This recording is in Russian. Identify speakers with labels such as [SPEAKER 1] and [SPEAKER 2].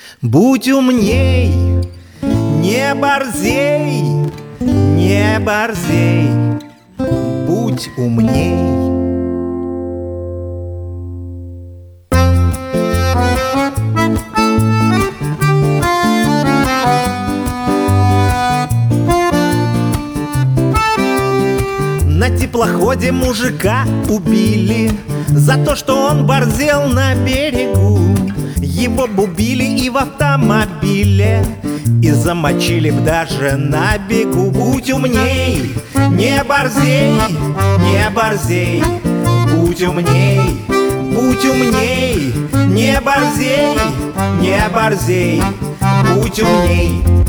[SPEAKER 1] Будь умней, не борзей, не борзей, будь умней. На теплоходе мужика убили за то, что он борзел на берегу. Его б убили и в автомобиле, и замочили б даже на бегу. Будь умней, не борзей, не борзей, будь умней, будь умней, не борзей, не борзей, будь умней.